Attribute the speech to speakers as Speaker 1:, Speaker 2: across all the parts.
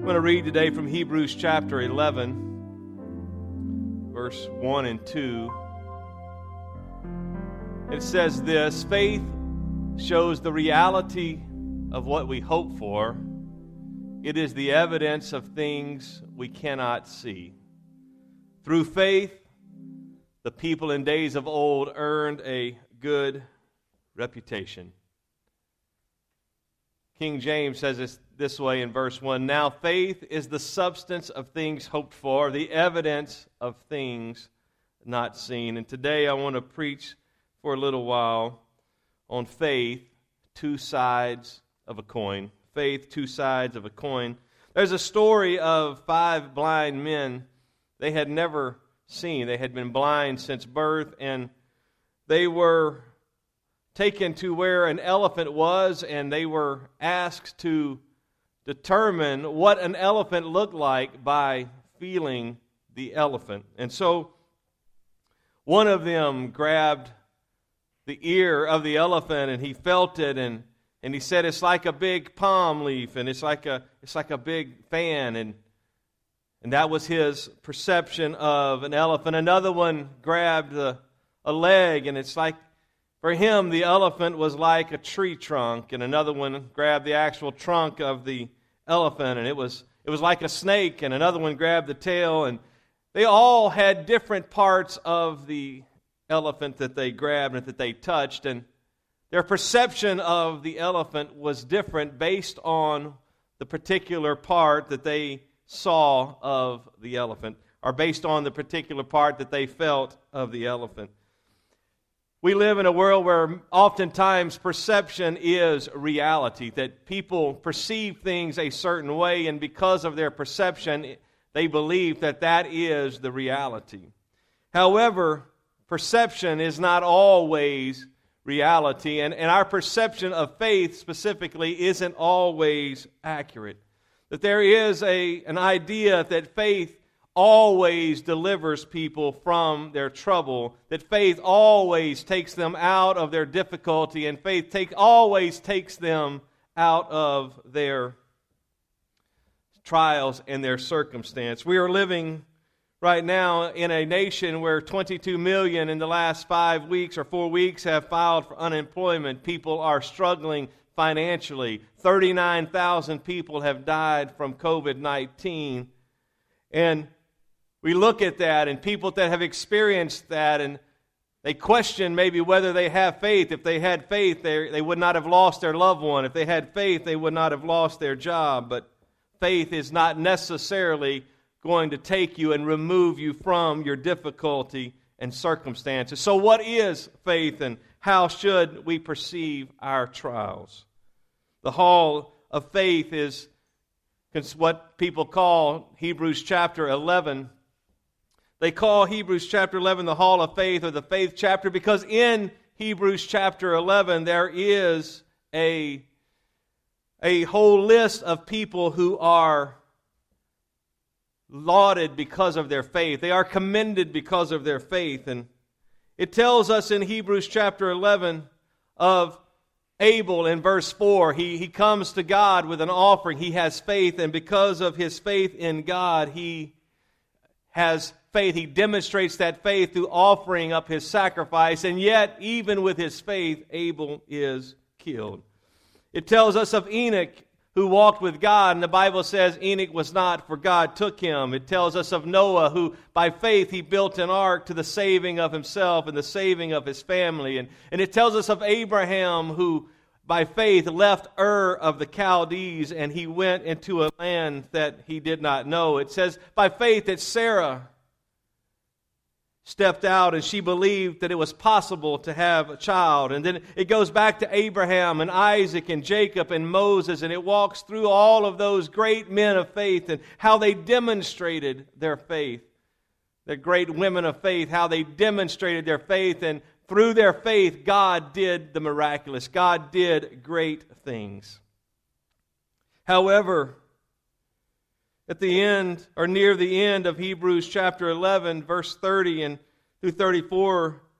Speaker 1: I'm going to read today from Hebrews chapter 11, verse 1 and 2. It says this: faith shows the reality of what we hope for. It is the evidence of things we cannot see. Through faith, the people in days of old earned a good reputation. King James says it this way in verse 1: Now faith is the substance of things hoped for, the evidence of things not seen. And today I want to preach for a little while on faith, two sides of a coin. Faith, two sides of a coin. There's a story of 5 blind men they had never seen. They had been blind since birth, and they were taken to where an elephant was, and they were asked to determine what an elephant looked like by feeling the elephant. And so one of them grabbed the ear of the elephant, and he felt it, and he said it's like a big palm leaf, and it's like a big fan, and that was his perception of an elephant. Another one grabbed a leg, and it's like, for him, the elephant was like a tree trunk, and another one grabbed the actual trunk of the elephant, and it was like a snake, and another one grabbed the tail, and they all had different parts of the elephant that they grabbed and that they touched, and their perception of the elephant was different based on the particular part that they saw of the elephant, or based on the particular part that they felt of the elephant. We live in a world where oftentimes perception is reality, that people perceive things a certain way, and because of their perception, they believe that that is the reality. However, perception is not always reality, and our perception of faith specifically isn't always accurate. That there is an idea that faith always delivers people from their trouble, that faith always takes them out of their difficulty, and faith always takes them out of their trials and their circumstance. We are living right now in a nation where 22 million in the last 5 weeks or 4 weeks have filed for unemployment. People are struggling financially. 39,000 people have died from COVID-19. And we look at that, and people that have experienced that, and they question maybe whether they have faith. If they had faith, they would not have lost their loved one. If they had faith, they would not have lost their job. But faith is not necessarily going to take you and remove you from your difficulty and circumstances. So what is faith, and how should we perceive our trials? The hall of faith is what people call Hebrews chapter 11. They call Hebrews chapter 11 the hall of faith, or the faith chapter, because in Hebrews chapter 11 there is a whole list of people who are lauded because of their faith. They are commended because of their faith. And it tells us in Hebrews chapter 11 of Abel in verse 4. He comes to God with an offering. He has faith, and because of his faith in God, he has faith. He demonstrates that faith through offering up his sacrifice, and yet, even with his faith, Abel is killed. It tells us of Enoch, who walked with God, and the Bible says Enoch was not, for God took him. It tells us of Noah, who by faith he built an ark to the saving of himself and the saving of his family. And it tells us of Abraham, who by faith left Ur of the Chaldees, and he went into a land that he did not know. It says by faith that Sarah stepped out, and she believed that it was possible to have a child. And then it goes back to Abraham and Isaac and Jacob and Moses, and it walks through all of those great men of faith and how they demonstrated their faith. The great women of faith, how they demonstrated their faith, and through their faith, God did the miraculous. God did great things. However, at the end, or near the end of Hebrews chapter 11, verse 30 and through 34,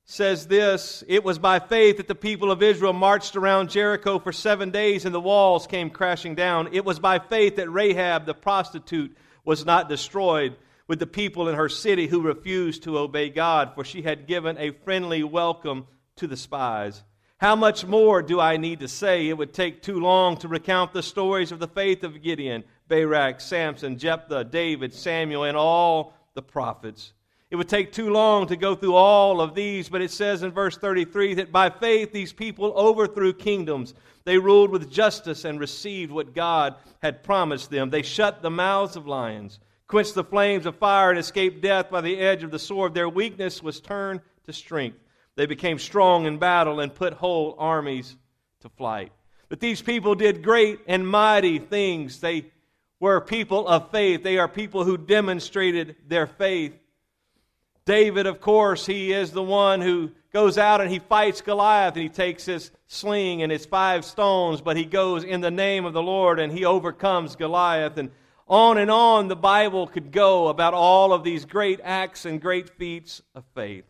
Speaker 1: says this: "It was by faith that the people of Israel marched around Jericho for 7 days and the walls came crashing down. It was by faith that Rahab the prostitute was not destroyed with the people in her city who refused to obey God, for she had given a friendly welcome to the spies. How much more do I need to say? It would take too long to recount the stories of the faith of Gideon, Barak, Samson, Jephthah, David, Samuel, and all the prophets. It would take too long to go through all of these, but it says in verse 33 that by faith these people overthrew kingdoms. They ruled with justice and received what God had promised them. They shut the mouths of lions, quenched the flames of fire, and escaped death by the edge of the sword. Their weakness was turned to strength. They became strong in battle and put whole armies to flight." But these people did great and mighty things. They were people of faith. They are people who demonstrated their faith. David, of course, he is the one who goes out and he fights Goliath, and he takes his sling and his 5 stones, but he goes in the name of the Lord and he overcomes Goliath. And on the Bible could go about all of these great acts and great feats of faith.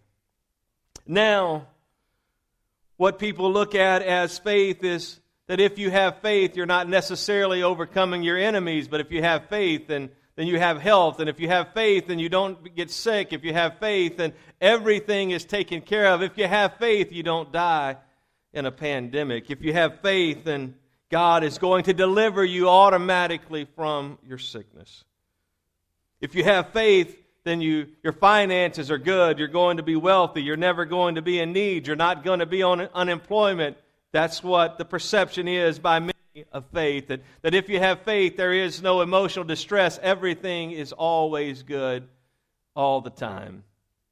Speaker 1: Now, what people look at as faith is that if you have faith, you're not necessarily overcoming your enemies, but if you have faith, then you have health. And if you have faith, then you don't get sick. If you have faith, then everything is taken care of. If you have faith, you don't die in a pandemic. If you have faith, then God is going to deliver you automatically from your sickness. If you have faith, then your finances are good. You're going to be wealthy. You're never going to be in need. You're not going to be on unemployment. That's what the perception is by many of faith, that if you have faith, there is no emotional distress. Everything is always good all the time.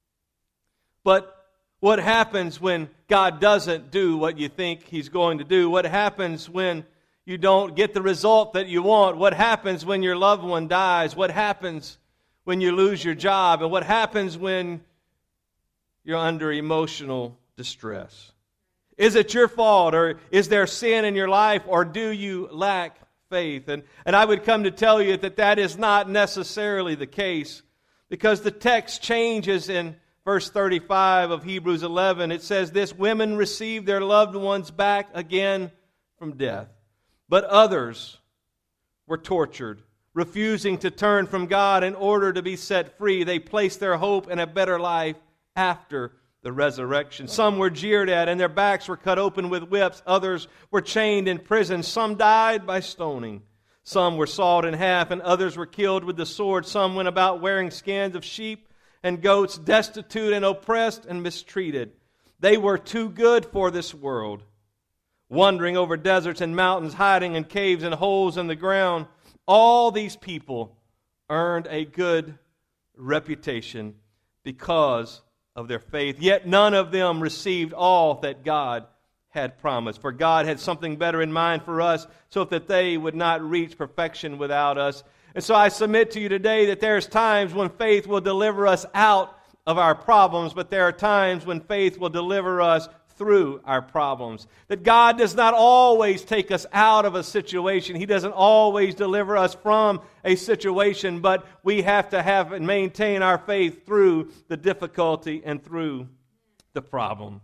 Speaker 1: But what happens when God doesn't do what you think He's going to do? What happens when you don't get the result that you want? What happens when your loved one dies? What happens when you lose your job? And what happens when you're under emotional distress? Is it your fault, or is there sin in your life, or do you lack faith? And I would come to tell you that is not necessarily the case, because the text changes in verse 35 of Hebrews 11. It says this: "Women received their loved ones back again from death, but others were tortured, refusing to turn from God in order to be set free. They placed their hope in a better life after the resurrection. Some were jeered at, and their backs were cut open with whips. Others were chained in prison. Some died by stoning. Some were sawed in half, and others were killed with the sword. Some went about wearing skins of sheep and goats, destitute and oppressed and mistreated. They were too good for this world, wandering over deserts and mountains, hiding in caves and holes in the ground. All these people earned a good reputation because of their faith, yet none of them received all that God had promised. For God had something better in mind for us, so that they would not reach perfection without us." And so I submit to you today that there's times when faith will deliver us out of our problems, but there are times when faith will deliver us through our problems. That God does not always take us out of a situation. He doesn't always deliver us from a situation, but we have to have and maintain our faith through the difficulty and through the problem.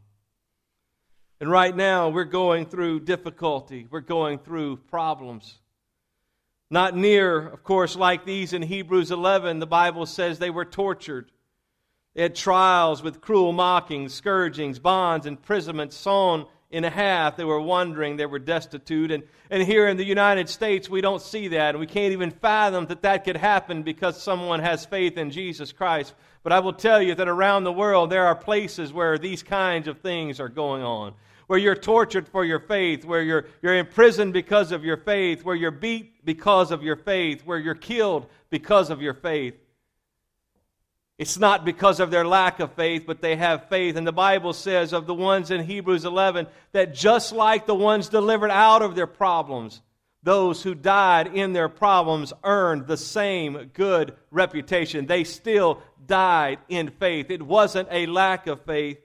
Speaker 1: And right now, we're going through difficulty. We're going through problems. Not near, of course, like these in Hebrews 11. The Bible says they were tortured. They had trials with cruel mockings, scourgings, bonds, imprisonment, sawn in half. They were wandering. They were destitute. And here in the United States, we don't see that. And we can't even fathom that could happen because someone has faith in Jesus Christ. But I will tell you that around the world, there are places where these kinds of things are going on. Where you're tortured for your faith, where you're imprisoned because of your faith, where you're beat because of your faith, where you're killed because of your faith. It's not because of their lack of faith, but they have faith. And the Bible says of the ones in Hebrews 11 that just like the ones delivered out of their problems, those who died in their problems earned the same good reputation. They still died in faith. It wasn't a lack of faith,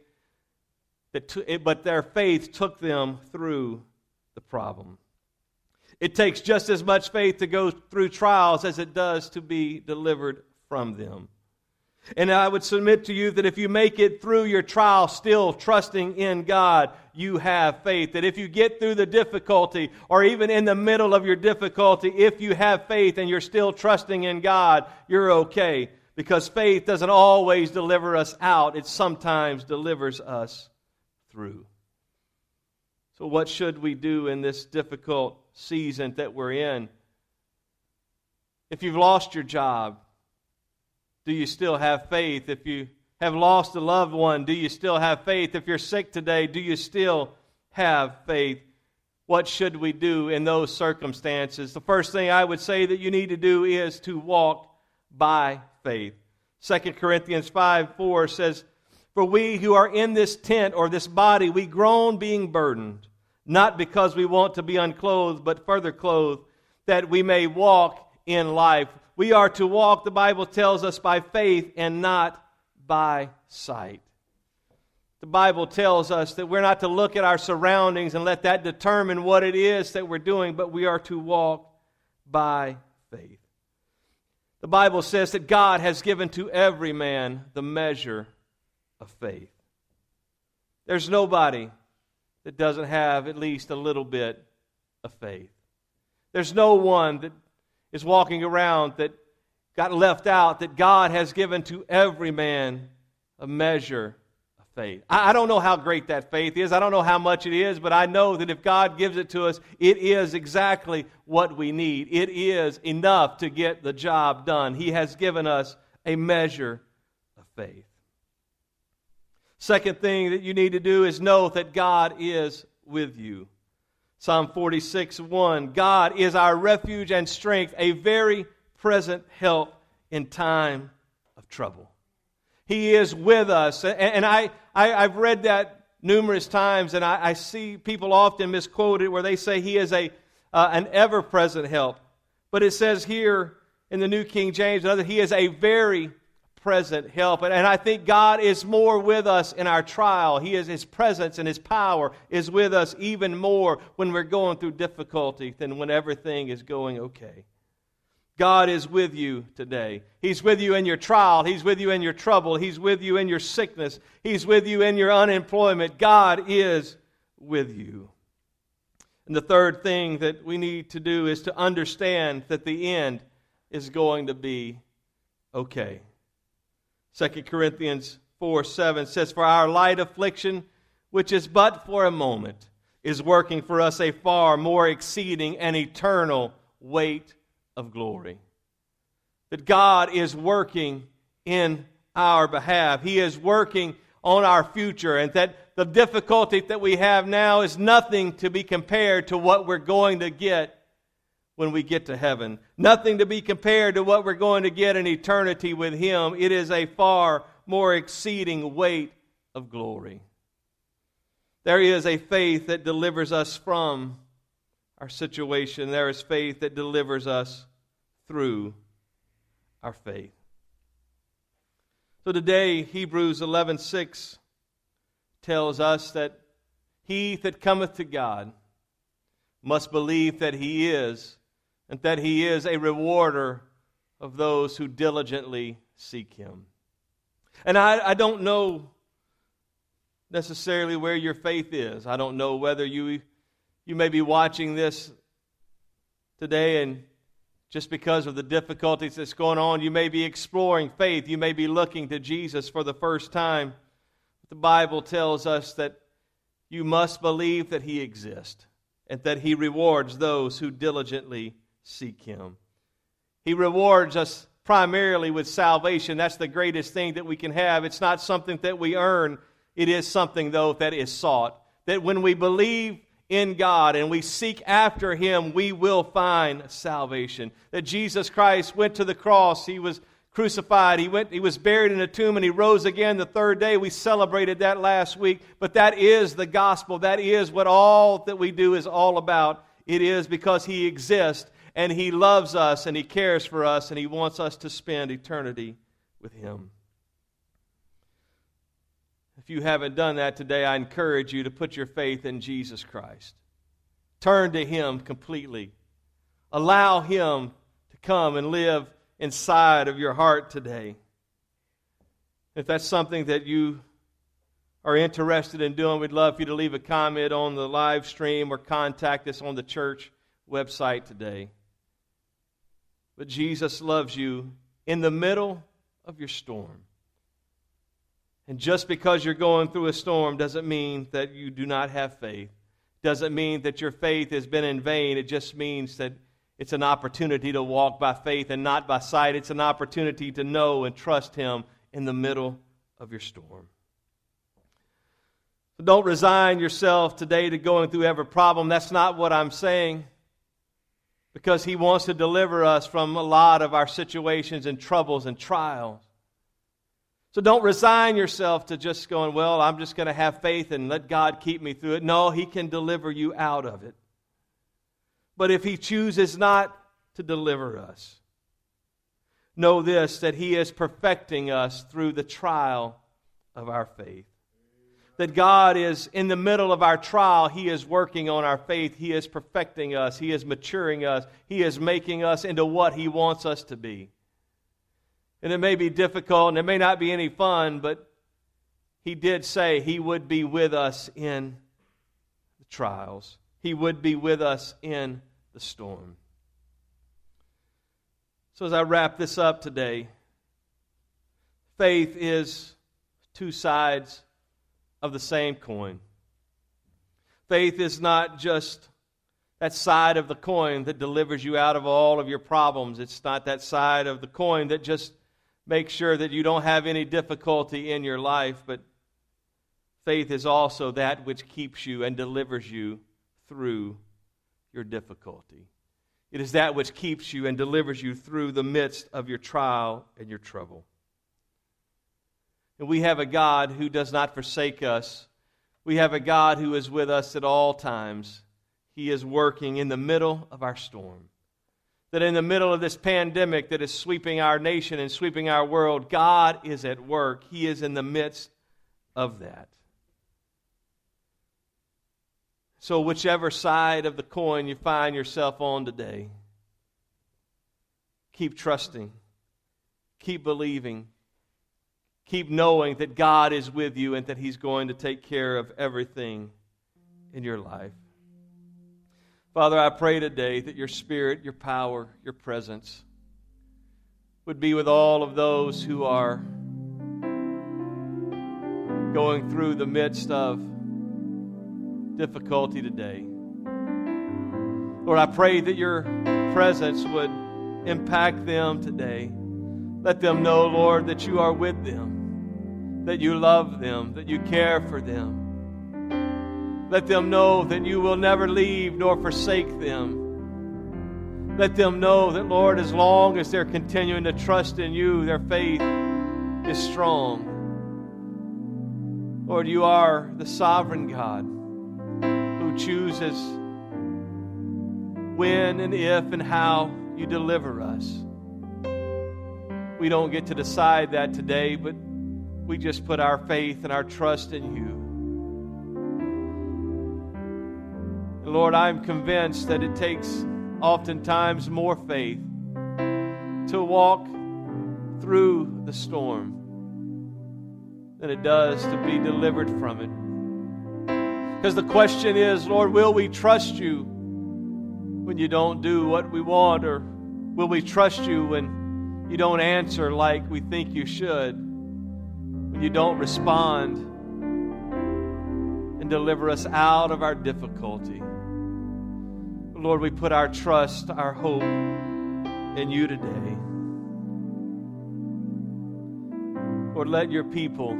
Speaker 1: but their faith took them through the problem. It takes just as much faith to go through trials as it does to be delivered from them. And I would submit to you that if you make it through your trial still trusting in God, you have faith. That if you get through the difficulty, or even in the middle of your difficulty, if you have faith and you're still trusting in God, you're okay. Because faith doesn't always deliver us out. It sometimes delivers us through. So what should we do in this difficult season that we're in? If you've lost your job, do you still have faith? If you have lost a loved one, do you still have faith? If you're sick today, do you still have faith? What should we do in those circumstances? The first thing I would say that you need to do is to walk by faith. 2 Corinthians 5:4 says, "For we who are in this tent or this body, we groan being burdened, not because we want to be unclothed, but further clothed, that we may walk in life." We are to walk, the Bible tells us, by faith and not by sight. The Bible tells us that we're not to look at our surroundings and let that determine what it is that we're doing, but we are to walk by faith. The Bible says that God has given to every man the measure of faith. There's nobody that doesn't have at least a little bit of faith. There's no one that is walking around that got left out, that God has given to every man a measure of faith. I don't know how great that faith is. I don't know how much it is, but I know that if God gives it to us, it is exactly what we need. It is enough to get the job done. He has given us a measure of faith. Second thing that you need to do is know that God is with you. Psalm 46:1, "God is our refuge and strength, a very present help in time of trouble." He is with us. And I've read that numerous times, and I see people often misquote it where they say He is an ever-present help. But it says here in the New King James, He is a very present help. And I think God is more with us in our trial. His presence and His power is with us even more when we're going through difficulty than when everything is going okay. God is with you today. He's with you in your trial. He's with you in your trouble. He's with you in your sickness. He's with you in your unemployment. God is with you. And the third thing that we need to do is to understand that the end is going to be okay. 2 Corinthians 4:7 says, "For our light affliction, which is but for a moment, is working for us a far more exceeding and eternal weight of glory." That God is working in our behalf. He is working on our future, and that the difficulty that we have now is nothing to be compared to what we're going to get when we get to heaven. Nothing to be compared to what we're going to get in eternity with Him. It is a far more exceeding weight of glory. There is a faith that delivers us from our situation. There is faith that delivers us through our faith. So today, Hebrews 11:6 tells us that he that cometh to God must believe that He is, and that He is a rewarder of those who diligently seek Him. And I don't know necessarily where your faith is. I don't know whether you may be watching this today, and just because of the difficulties that's going on, you may be exploring faith. You may be looking to Jesus for the first time. The Bible tells us that you must believe that He exists, and that He rewards those who diligently seek Him. He rewards us primarily with salvation. That's the greatest thing that we can have. It's not something that we earn. It is something, though, that is sought. That when we believe in God and we seek after Him, we will find salvation. That Jesus Christ went to the cross. He was crucified. He was buried in a tomb, and He rose again the third day. We celebrated that last week. But that is the gospel. That is what all that we do is all about. It is because He exists, and He loves us, and He cares for us, and He wants us to spend eternity with Him. If you haven't done that today, I encourage you to put your faith in Jesus Christ. Turn to Him completely. Allow Him to come and live inside of your heart today. If that's something that you are interested in doing, we'd love for you to leave a comment on the live stream or contact us on the church website today. But Jesus loves you in the middle of your storm. And just because you're going through a storm doesn't mean that you do not have faith. Doesn't mean that your faith has been in vain. It just means that it's an opportunity to walk by faith and not by sight. It's an opportunity to know and trust Him in the middle of your storm. So don't resign yourself today to going through every problem. That's not what I'm saying. Because He wants to deliver us from a lot of our situations and troubles and trials. So don't resign yourself to just going, well, I'm just going to have faith and let God keep me through it. No, He can deliver you out of it. But if He chooses not to deliver us, know this, that He is perfecting us through the trial of our faith. That God is in the middle of our trial. He is working on our faith. He is perfecting us. He is maturing us. He is making us into what He wants us to be. And it may be difficult and it may not be any fun, but He did say He would be with us in the trials. He would be with us in the storm. So as I wrap this up today, faith is two sides of the same coin. Faith is not just that side of the coin that delivers you out of all of your problems. It's not that side of the coin that just makes sure that you don't have any difficulty in your life, but faith is also that which keeps you and delivers you through your difficulty. It is that which keeps you and delivers you through the midst of your trial and your trouble. And we have a God who does not forsake us. We have a God who is with us at all times. He is working in the middle of our storm. That in the middle of this pandemic that is sweeping our nation and sweeping our world, God is at work. He is in the midst of that. So whichever side of the coin you find yourself on today, keep trusting, keep believing, keep knowing that God is with you and that He's going to take care of everything in your life. Father, I pray today that your Spirit, your power, your presence would be with all of those who are going through the midst of difficulty today. Lord, I pray that your presence would impact them today. Let them know, Lord, that you are with them, that you love them, that you care for them. Let them know that you will never leave nor forsake them. Let them know that, Lord, as long as they're continuing to trust in you, their faith is strong. Lord, you are the sovereign God who chooses when and if and how you deliver us. We don't get to decide that today, but we just put our faith and our trust in you. And Lord, I'm convinced that it takes oftentimes more faith to walk through the storm than it does to be delivered from it. Because the question is, Lord, will we trust you when you don't do what we want? Or will we trust you when you don't answer like we think you should? When you don't respond and deliver us out of our difficulty? Lord, we put our trust, our hope in you today. Lord, let your people,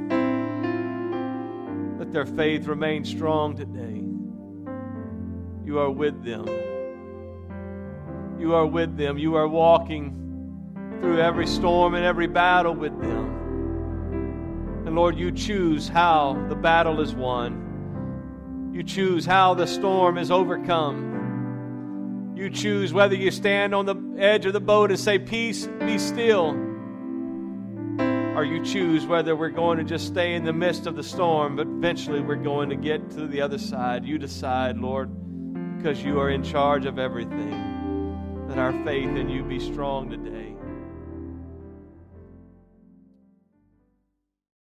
Speaker 1: let their faith remain strong today. You are with them. You are with them. You are walking through every storm and every battle with them. And Lord, you choose how the battle is won. You choose how the storm is overcome. You choose whether you stand on the edge of the boat and say, "Peace, be still," or you choose whether we're going to just stay in the midst of the storm, but eventually we're going to get to the other side. You decide, Lord, because you are in charge of everything. Let our faith in you be strong today.